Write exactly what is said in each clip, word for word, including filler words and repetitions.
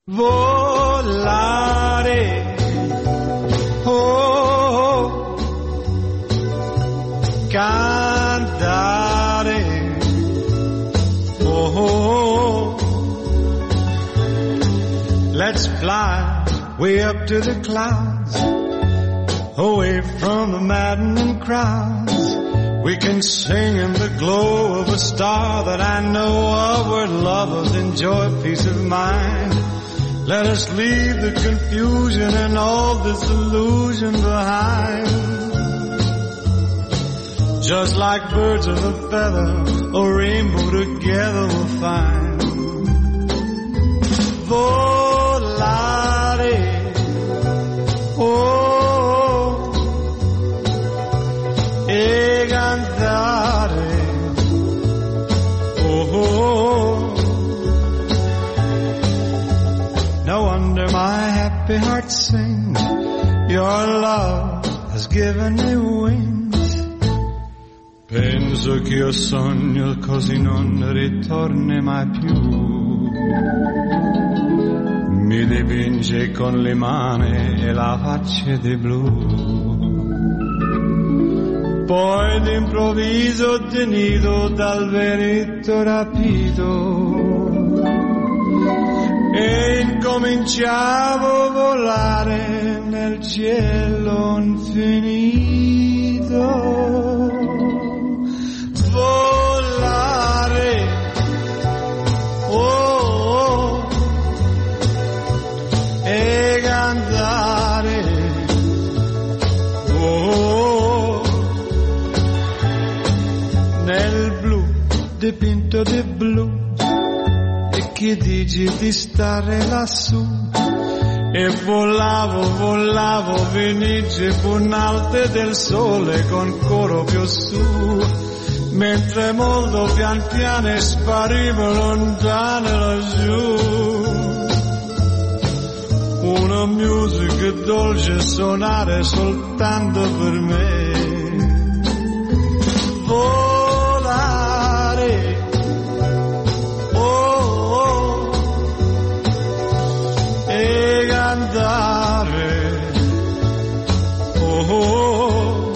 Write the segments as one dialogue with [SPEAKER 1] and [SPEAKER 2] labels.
[SPEAKER 1] Volare, oh, cantare, oh, let's fly way up to the clouds, away from the maddening crowds. We can sing in the glow of a star that I know of, where lovers enjoy peace of mind. Let us leave the confusion and all disillusion behind. Just like birds of a feather, a rainbow together we'll find. Volare, oh, e cantare, oh, oh. No wonder my happy heart sings. Your love has given me wings. Penso che io sogno così non ritorni mai più. Mi dipinge con le mani e la faccia di blu. Poi d'improvviso tenido dal vento rapito e incominciavo a volare nel cielo infinito. Volare, oh, oh, e cantare, oh, nel blu dipinto di blu. Che dici di stare lassù? E volavo, volavo, venice punalte del sole con coro più su, mentre molto pian piano sparivo lontano laggiù. Una musica dolce suonare soltanto per me. Volare, e cantare, oh, oh.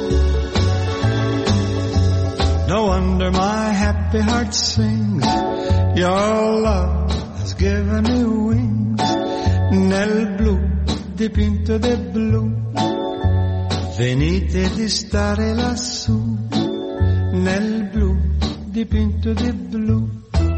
[SPEAKER 1] No wonder my happy heart sings. Your love has given me wings. Nel blu dipinto di blu, venite di stare lassù. Nel blu dipinto di blu.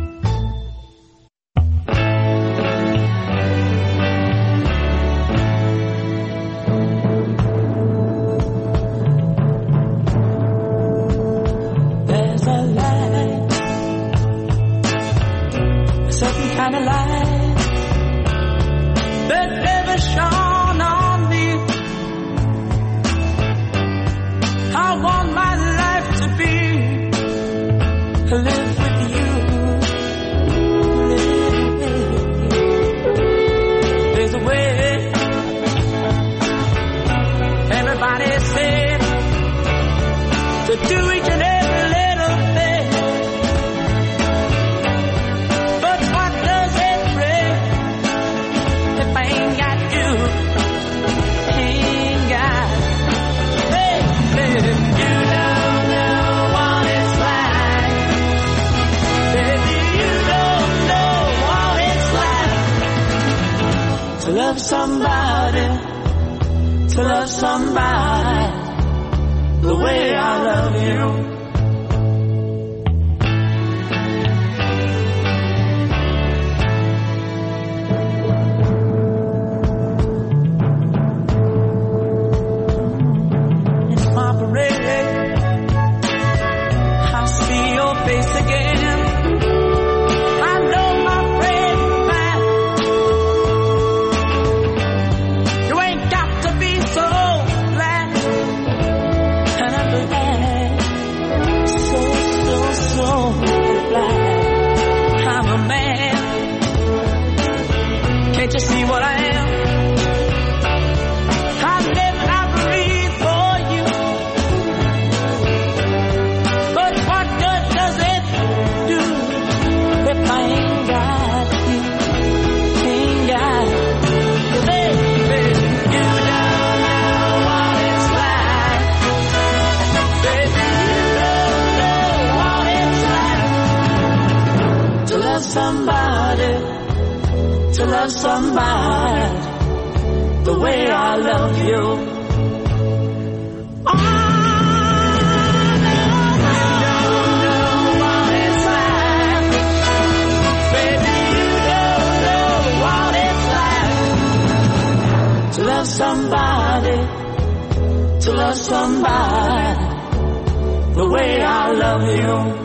[SPEAKER 2] Somebody, to love somebody the way I love you. It's my parade, I see your face again. You see what I am? I live and I breathe for you. But what good does it do if I ain't got you? Ain't to love somebody the way I love you. Somebody, to love somebody the way I love you.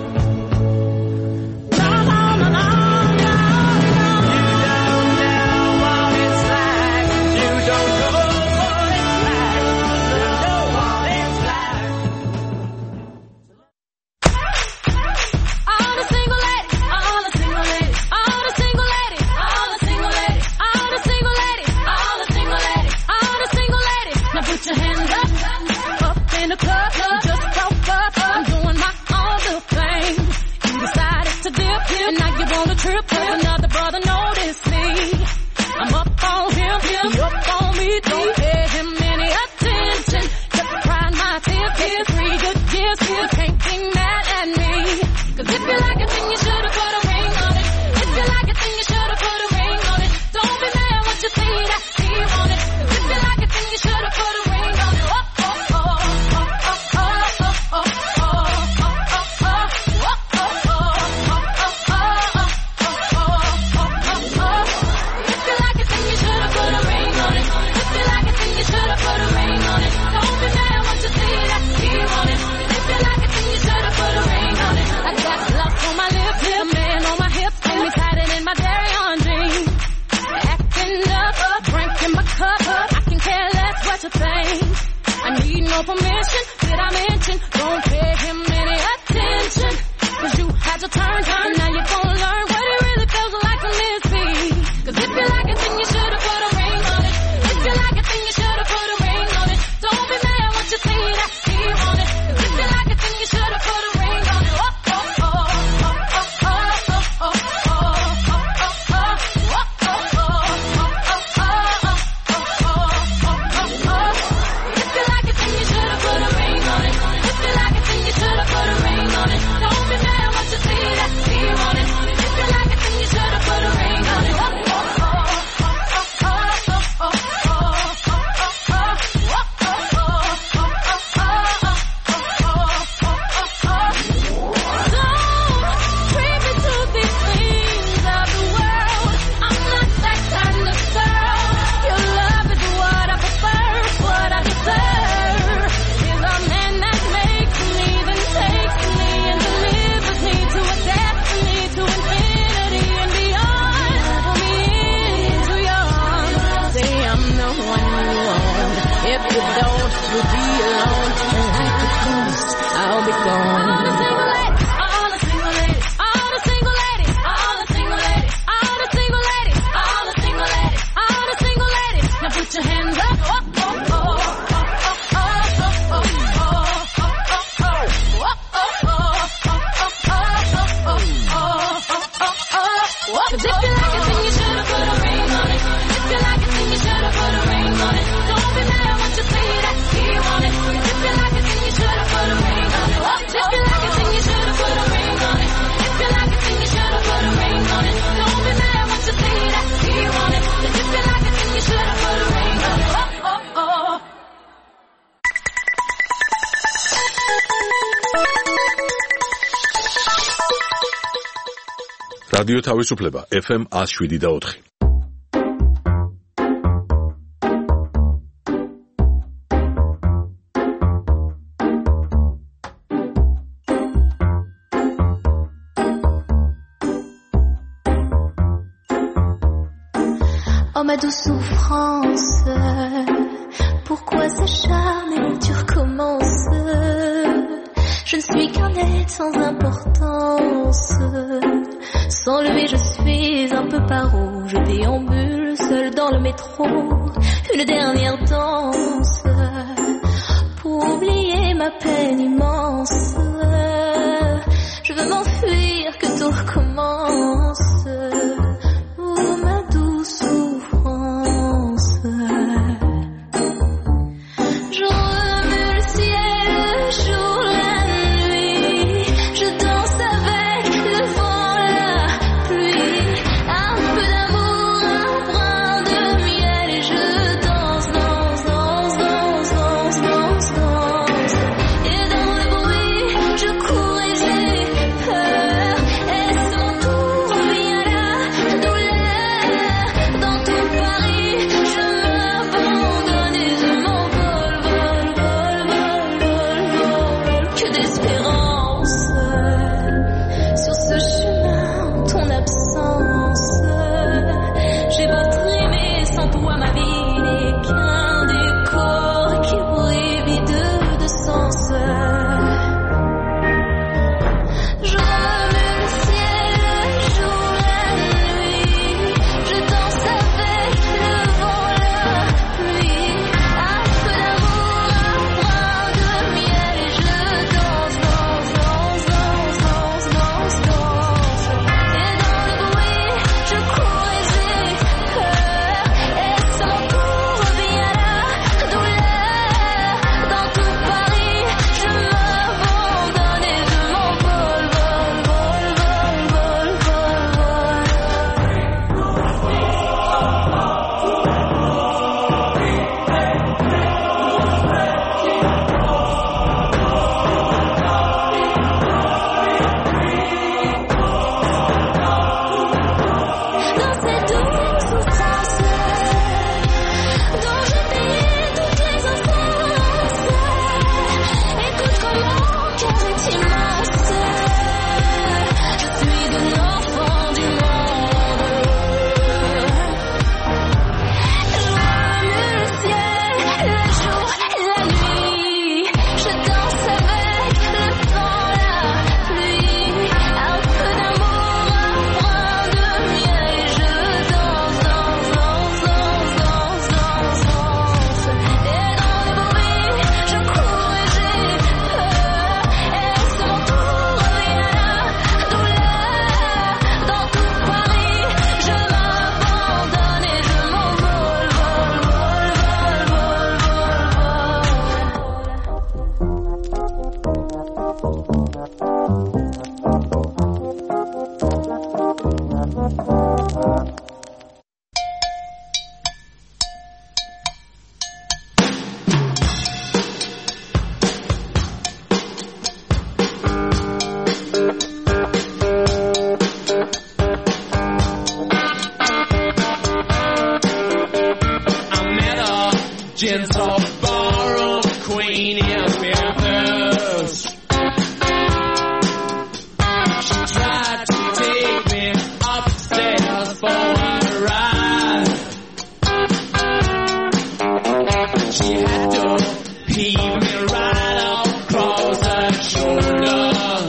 [SPEAKER 3] რადიო თავისუფლება ეფ ემ one oh seven და four.
[SPEAKER 4] Oh ma douce souffrance, pourquoi s'acharner, tu recommences. Je ne suis qu'un être sans importance. Sans lui je suis un peu paro. Je déambule seul dans le métro. Une dernière danse pour oublier ma peine immense. Je veux m'enfuir, que tout recommence. Oh ma douce souffrance. Je remue le ciel, le jour, la nuit. Je danse avec le vent, la pluie. Un peu d'amour, un
[SPEAKER 5] gentle ballroom queen in Memphis. She tried to take me upstairs for a ride. She had to heave me right across her shoulder.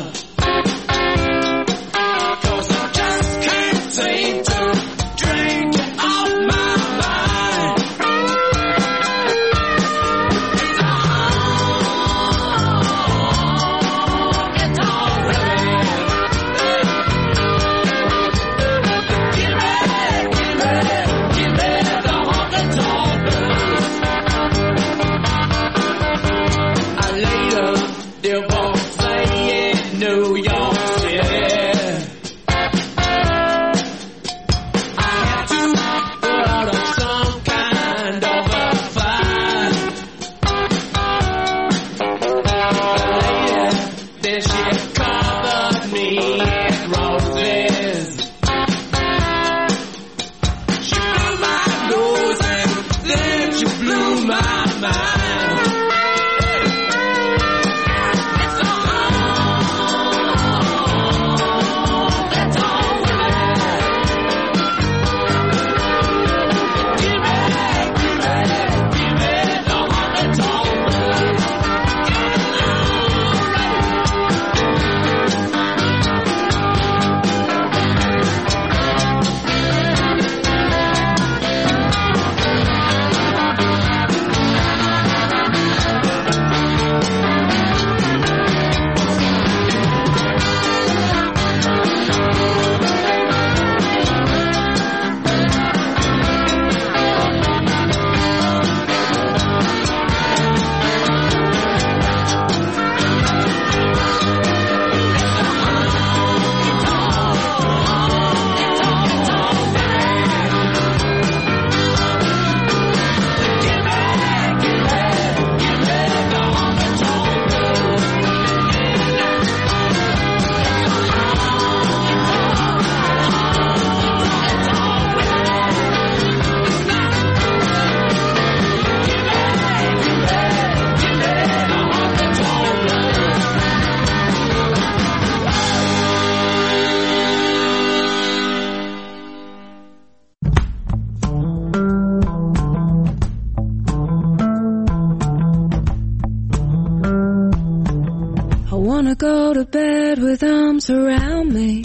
[SPEAKER 6] Go to bed with arms around me,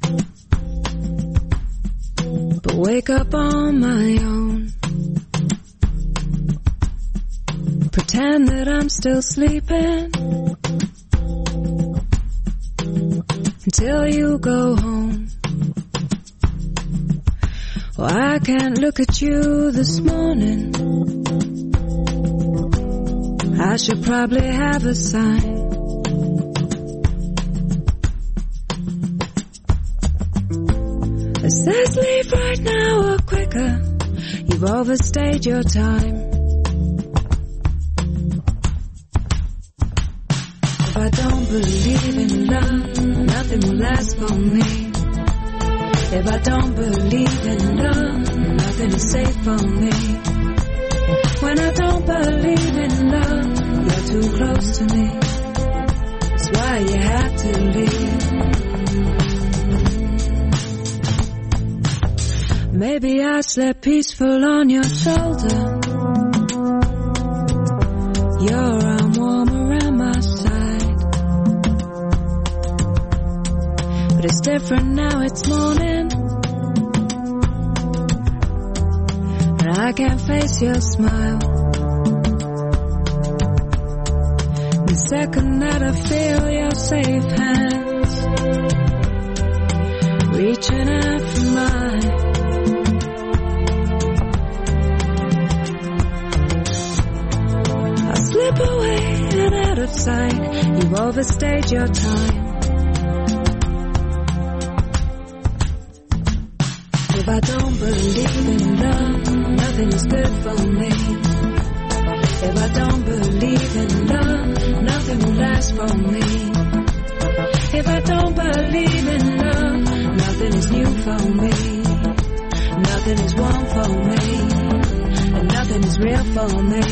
[SPEAKER 6] but wake up on my own. Pretend that I'm still sleeping until you go home. Oh, I can't look at you this morning. I should probably have a sign. It says leave right now or quicker, you've overstayed your time. If I don't believe in love, nothing will last for me. If I don't believe in love, nothing is safe for me. When I don't believe in love, you're too close to me. That's why you have to leave. Maybe I slept peaceful on your shoulder, your arm warm around my side. But it's different now, it's morning, and I can't face your smile. The second that I feel your safe hands reaching out for mine, slip away and out of sight. You've overstayed your time. If I don't believe in love, nothing is good for me. If I don't believe in love, nothing will last for me. If I don't believe in love, nothing is new for me. Nothing is warm for me, and nothing nothing is real for me.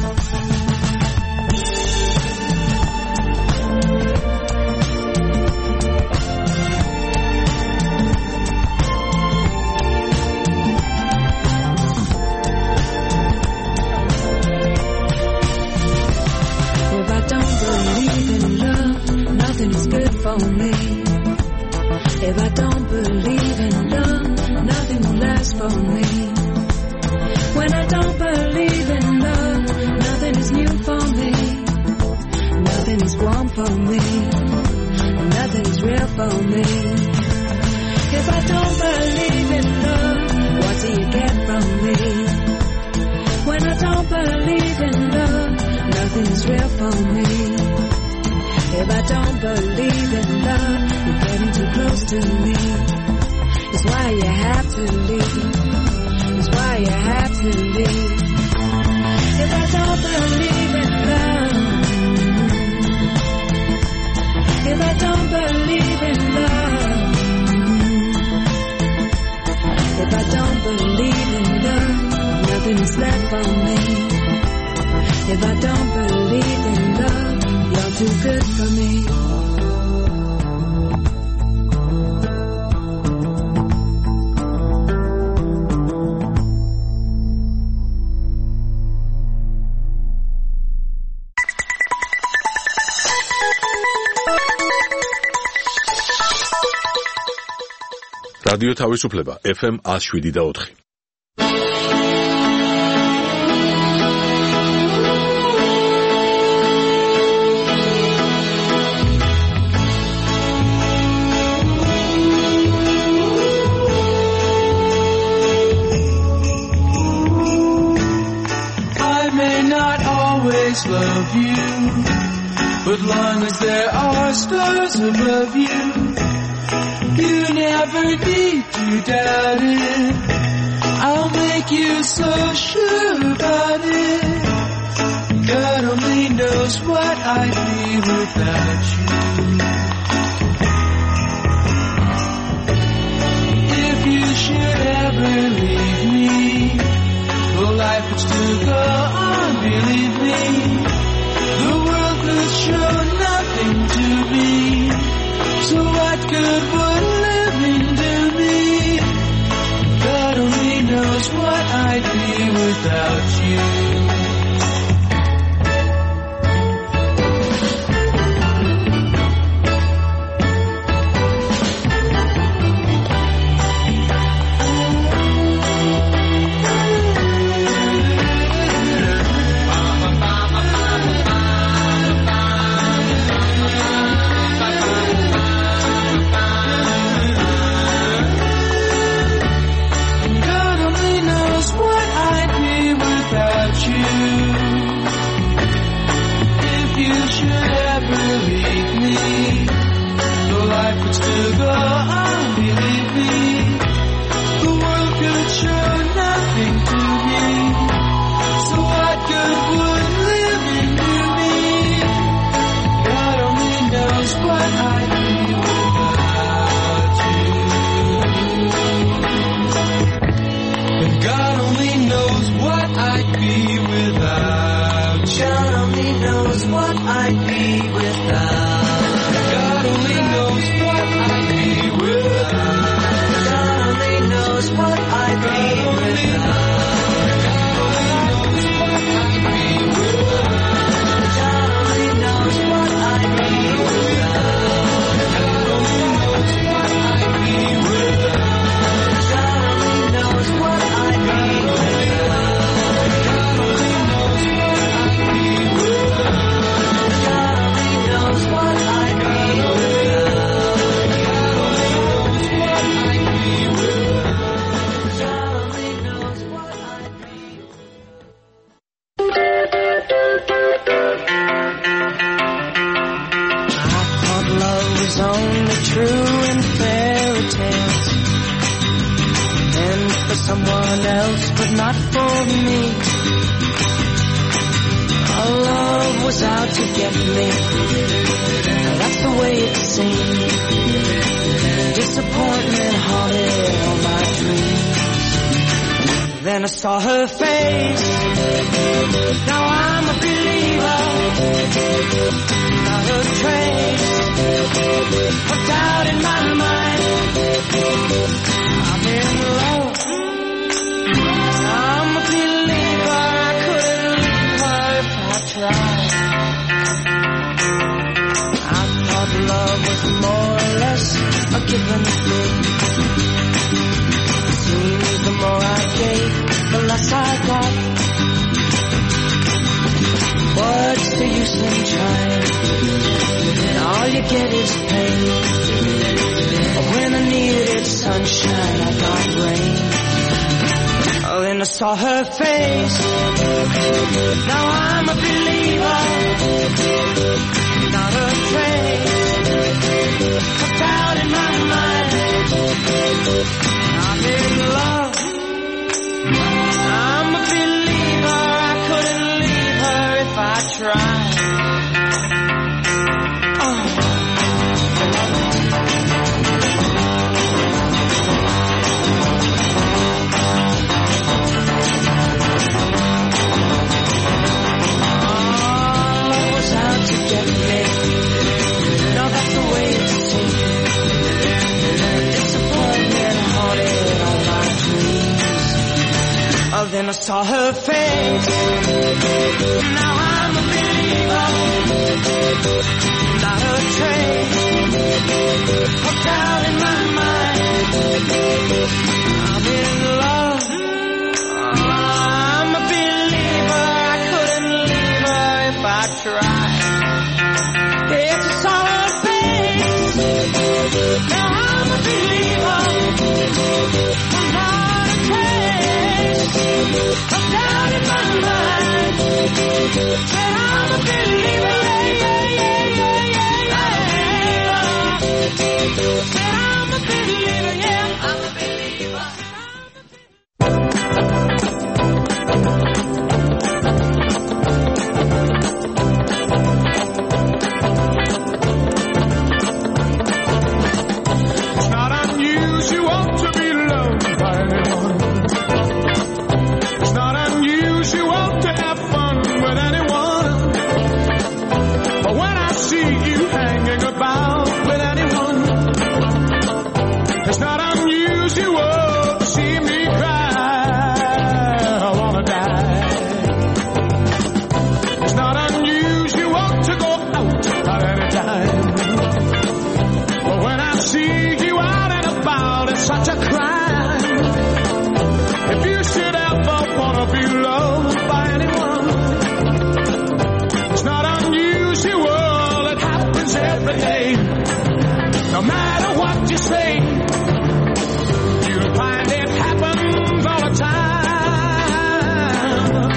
[SPEAKER 6] If I don't believe in love, nothing is good for me. If I don't believe in love, nothing will last for me. When I don't believe in love, nothing is new for me. Nothing is warm for me. Nothing is real for me. If I don't believe in love, what do you get from me? When I don't believe in love, nothing is real for me. If I don't believe in love, you're getting too close to me. It's why you have to leave. It's why you have to leave. If I don't believe in love, if I don't believe in love, if I don't believe in love, nothing is left for me. If I don't believe in love, you're too good for me.
[SPEAKER 3] რადიო თავისუფლება ეფ ემ one oh seven და four.
[SPEAKER 2] I may not always love you, but long as there are stars above you, you never need to doubt it. I'll make you so sure about it. God only knows what I'd be without you. If you should ever leave me, well, life would still go on, believe me. The world could show nothing to me. So what good would living do me? God only knows what I'd be without you. then I saw her face. Now I'm a believer. Not a trace of doubt in my mind. I'm in love. I'm a believer. I couldn't leave her if I tried. I thought love was more or less a given thing. Seems the more I gave, the less I got. What's the use in trying? And all you get is pain. When I needed sunshine, I got rain. Oh, then I saw her face. Now I'm a believer. Not a trace of doubt in my mind. I'm in love. I'm a believer. I couldn't leave her if I tried. Oh. Love was out to get me. Now that's the way it seems. Disappointment haunted all my dreams. Oh, then I saw her face. Now I'm a believer. Not a trace of doubt in my mind. I'm in love. I'm a believer. I couldn't leave her if I tried. It's a solid face. Now I'm a believer. Not a trace of doubt in my mind. But I'm a believer. Yeah, yeah, yeah, yeah, yeah, yeah. But I'm a believer. Yeah, I'm a believer.
[SPEAKER 1] It's not unusual to be loved by anyone. It's not unusual to have fun with anyone. But when I see you hanging about with anyone, it's not unusual to see me cry. I wanna die. It's not unusual to go out at any time. But when I see you out and about, it's such a crime. If you should ever wanna be loved by anyone, it's not unusual, it happens every day. No matter what you say, you'll find it happens all the time.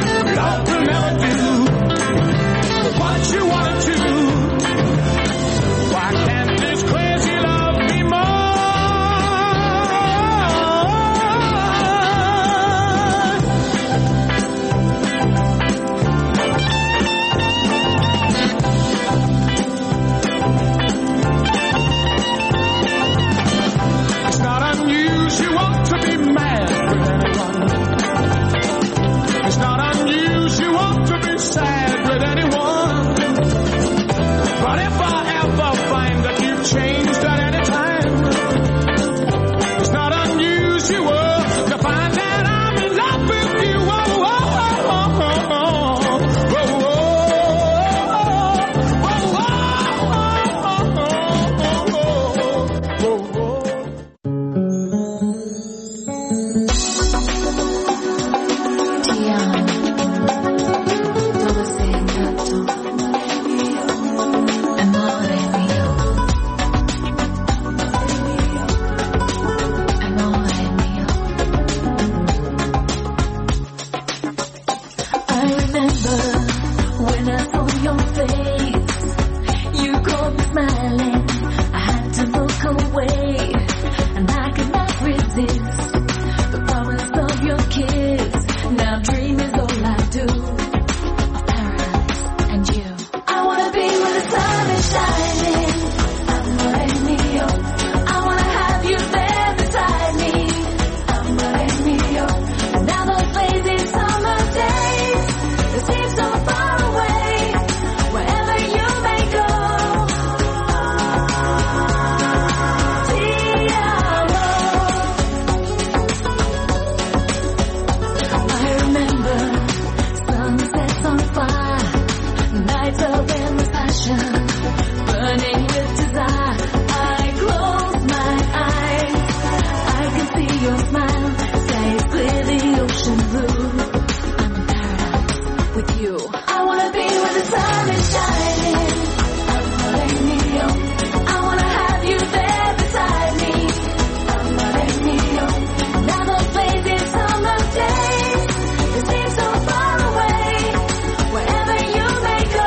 [SPEAKER 4] lights up endless passion, burning with desire. I close my eyes, I can see your smile, sky is clear, the ocean blue. I'm in paradise with you. I wanna be where the sun is shining. I'm calling Neo. I wanna have you there beside me. I'm calling Neo. Now those lazy summer days, they seem so far away. Wherever you may go,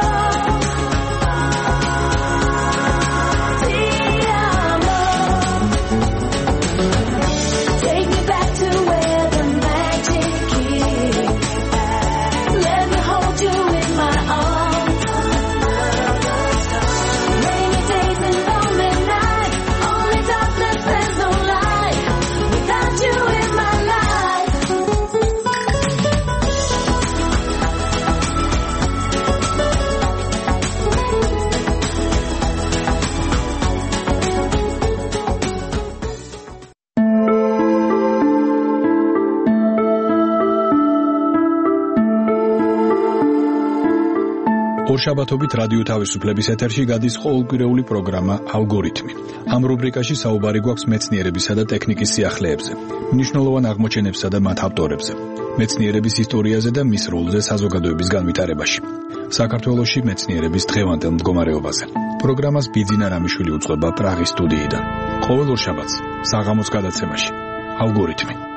[SPEAKER 4] Tiamo. Take me back to where the magic is. Let me hold you in my arms. Rainy days and lonely nights, only darkness, there's no light. Without you in my life.
[SPEAKER 7] ორშაბათობით რადიო თავისუფლების ეთერში გადის ყოველკვირეული პროგრამა ალგორითმი. ამ რუბრიკაში საუბარი გვაქვს მეცნიერებისა და ტექნიკის სიახლეებზე, მნიშვნელოვან აღმოჩენებსა და მათ ავტორებზე, მეცნიერების ისტორიაზე და მის როლზე საზოგადოების განვითარებაში, საქართველოში მეცნიერების დღევანდელ მდგომარეობაზე. პროგრამას ბიძინა რამიშვილი უწყება პრაღის სტუდიიდან. ყოველ ორშაბათს საღამოს გადაცემაში ალგორითმი.